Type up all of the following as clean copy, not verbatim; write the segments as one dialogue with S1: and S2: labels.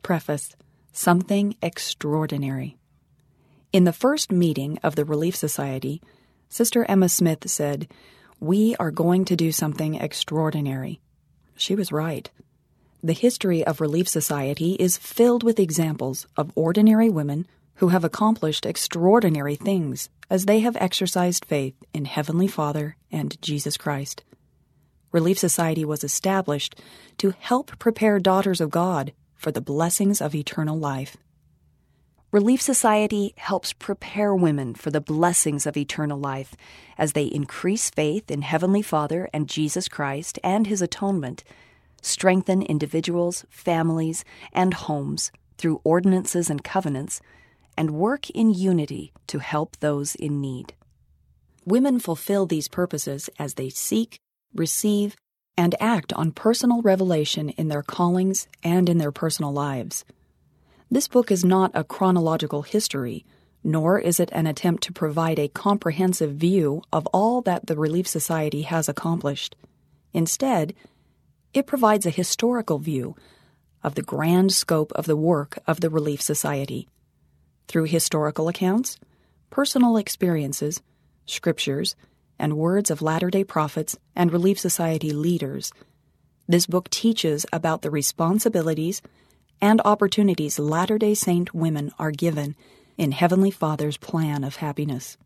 S1: Preface: Something Extraordinary. In the first meeting of the Relief Society, Sister Emma Smith said, "We are going to do something extraordinary." She was right. The history of Relief Society is filled with examples of ordinary women who have accomplished extraordinary things as they have exercised faith in Heavenly Father and Jesus Christ. Relief Society was established to help prepare daughters of God for the blessings of eternal life. Relief Society helps prepare women for the blessings of eternal life as they increase faith in Heavenly Father and Jesus Christ and His atonement, strengthen individuals, families, and homes through ordinances and covenants, and work in unity to help those in need. Women fulfill these purposes as they seek, receive, and act on personal revelation in their callings and in their personal lives. This book is not a chronological history, nor is it an attempt to provide a comprehensive view of all that the Relief Society has accomplished. Instead, it provides a historical view of the grand scope of the work of the Relief Society. Through historical accounts, personal experiences, scriptures, and words of Latter-day Prophets and Relief Society leaders, this book teaches about the responsibilities and opportunities Latter-day Saint women are given in Heavenly Father's plan of happiness.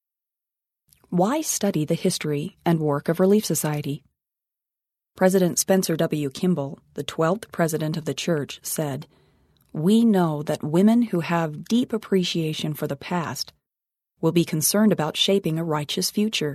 S1: Why study the history and work of Relief Society? President Spencer W. Kimball, the 12th president of the Church, said, "We know that women who have deep appreciation for the past will be concerned about shaping a righteous future.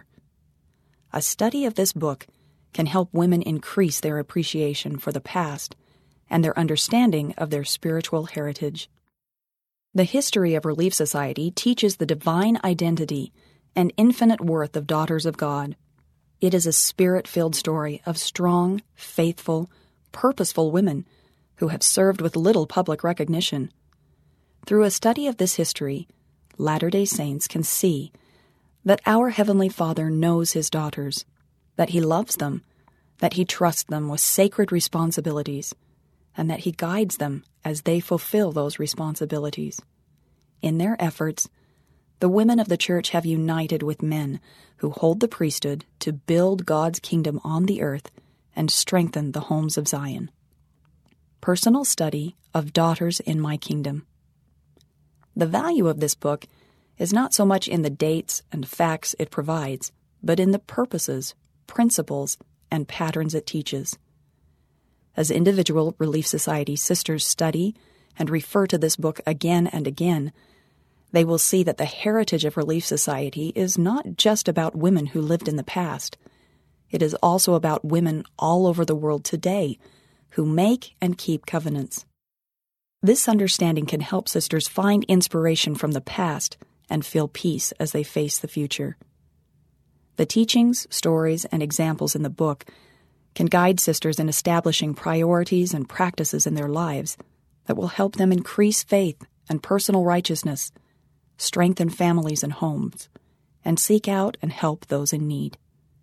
S1: A study of this book can help women increase their appreciation for the past and their understanding of their spiritual heritage." The history of Relief Society teaches the divine identity and infinite worth of daughters of God. It is a spirit-filled story of strong, faithful, purposeful women who have served with little public recognition. Through a study of this history, Latter-day Saints can see that our Heavenly Father knows His daughters, that He loves them, that He trusts them with sacred responsibilities, and that He guides them as they fulfill those responsibilities. In their efforts, the women of the Church have united with men who hold the priesthood to build God's kingdom on the earth and strengthen the homes of Zion. Personal study of Daughters in My Kingdom. The value of this book is not so much in the dates and facts it provides, but in the purposes, principles, and patterns it teaches. As individual Relief Society sisters study and refer to this book again and again, they will see that the heritage of Relief Society is not just about women who lived in the past. It is also about women all over the world today who make and keep covenants. This understanding can help sisters find inspiration from the past and feel peace as they face the future. The teachings, stories, and examples in the book can guide sisters in establishing priorities and practices in their lives that will help them increase faith and personal righteousness, strengthen families and homes, and seek out and help those in need.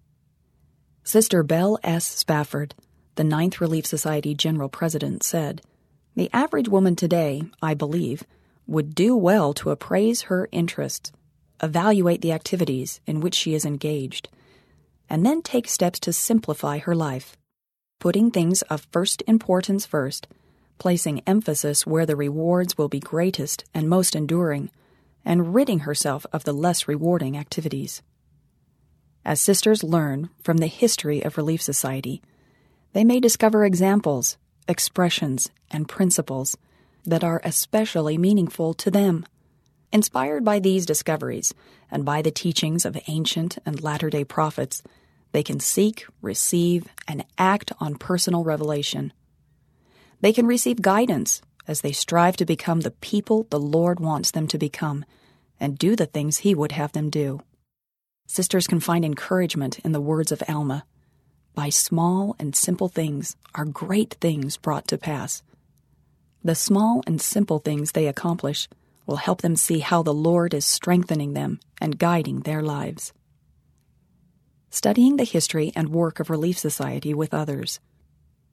S1: Sister Belle S. Spafford, the Ninth Relief Society General President, said, "The average woman today, I believe, would do well to appraise her interests, evaluate the activities in which she is engaged, and then take steps to simplify her life, putting things of first importance first, placing emphasis where the rewards will be greatest and most enduring, and ridding herself of the less rewarding activities." As sisters learn from the history of Relief Society, they may discover examples, expressions, and principles that are especially meaningful to them. Inspired by these discoveries and by the teachings of ancient and latter-day prophets, they can seek, receive, and act on personal revelation. They can receive guidance as they strive to become the people the Lord wants them to become and do the things He would have them do. Sisters can find encouragement in the words of Alma, "By small and simple things are great things brought to pass." The small and simple things they accomplish will help them see how the Lord is strengthening them and guiding their lives. Studying the history and work of Relief Society with others.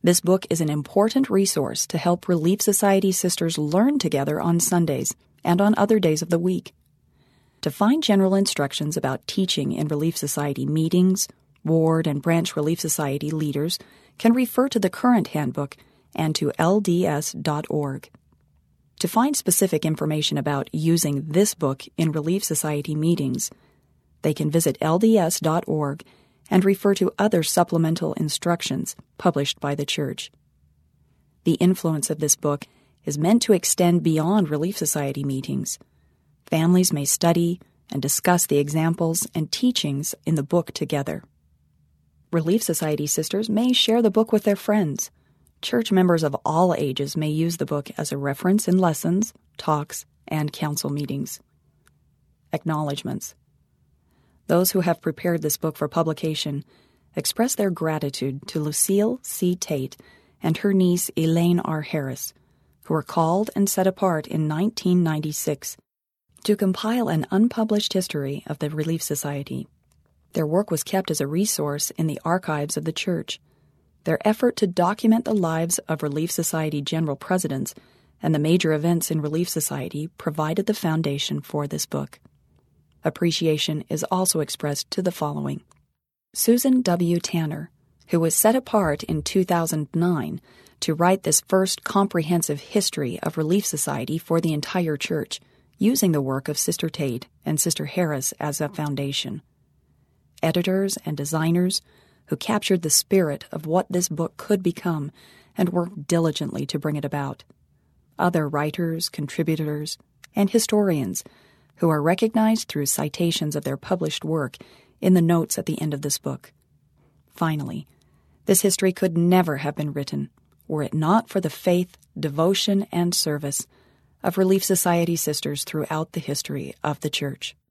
S1: This book is an important resource to help Relief Society sisters learn together on Sundays and on other days of the week. To find general instructions about teaching in Relief Society meetings, ward and branch Relief Society leaders can refer to the current handbook and to lds.org. To find specific information about using this book in Relief Society meetings, they can visit lds.org and refer to other supplemental instructions published by the Church. The influence of this book is meant to extend beyond Relief Society meetings. Families may study and discuss the examples and teachings in the book together. Relief Society sisters may share the book with their friends. Church members of all ages may use the book as a reference in lessons, talks, and council meetings. Acknowledgements. Those who have prepared this book for publication express their gratitude to Lucille C. Tate and her niece Elaine R. Harris, who were called and set apart in 1996 to compile an unpublished history of the Relief Society. Their work was kept as a resource in the archives of the Church. Their effort to document the lives of Relief Society general presidents and the major events in Relief Society provided the foundation for this book. Appreciation is also expressed to the following. Susan W. Tanner, who was set apart in 2009 to write this first comprehensive history of Relief Society for the entire Church, using the work of Sister Tate and Sister Harris as a foundation. Editors and designers who captured the spirit of what this book could become and worked diligently to bring it about. Other writers, contributors, and historians who are recognized through citations of their published work in the notes at the end of this book. Finally, this history could never have been written were it not for the faith, devotion, and service of Relief Society sisters throughout the history of the Church.